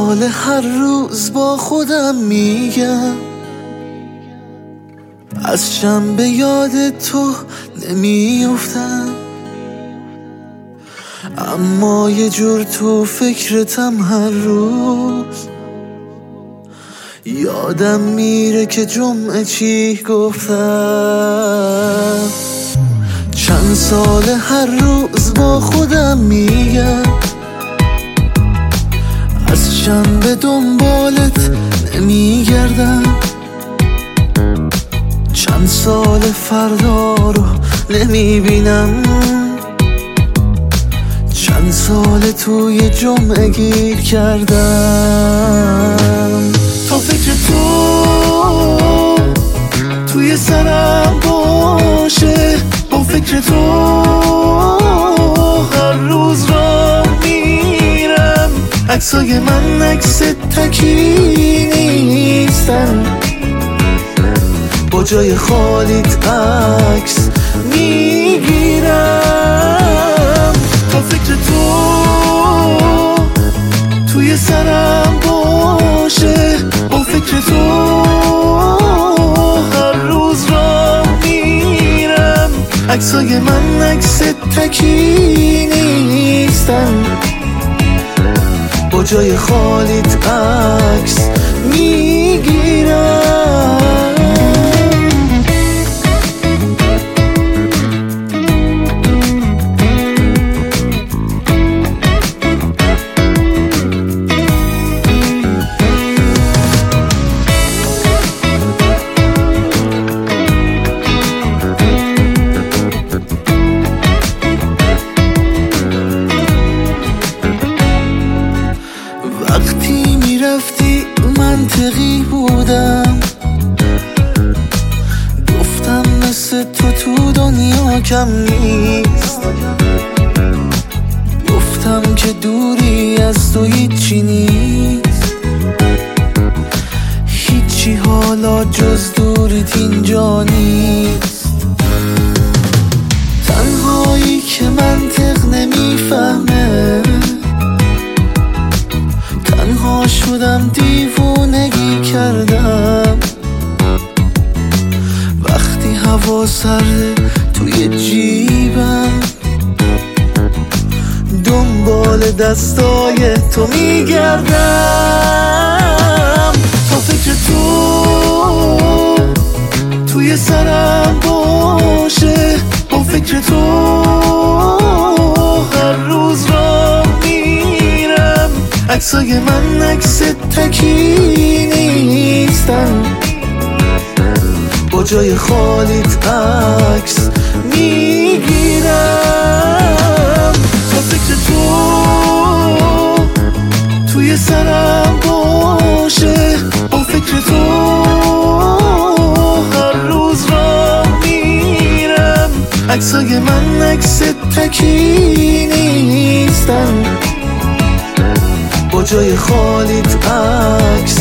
سال هر روز با خودم میگم از شنبه یاد تو نمیافتم، اما یه جور تو فکرتم هر روز. یادم میره که جمعه چی گفتم. چند سال هر روز با خودم میگم از شنبه دنبالت نمیگردم، چند سال فردا رو نمیبینم، چند سال توی جمعه گیر کردم. تا فکر تو توی سرم باشه، با فکر تو هر روز را میرم. عکسای من عکس تکی نیستن، با جای خالیت عکس میگیرم. تا فکر تو توی سرم باشه، با فکر تو هر روز را میرم. عکسای من عکس تکی نیستن، با جای خالیت عکس میگیرم. وقتی میرفتی منطقی بودم، گفتم مثل تو دنیا کم نیست، گفتم که دوری از تو هیچی نیست، هیچی حالا جز دوریت اینجا نیست. تنهایی که منطق نمیفهمه، تنها شدم دیوونگی کردم. وقتی هوا سرده توی جیبم، دنبال دستای تو میگردم. تا فکر تو توی سرم باشه، با فکر تو هر روز را میرم. عکسای من عکس تکی نیستن، با جای خالیت عکس میگیرم. تا فکر تو توی سرم باشه، با فکر تو هر روز را میرم. عکسای من عکس تکی نیستن، با جای خالیت عکس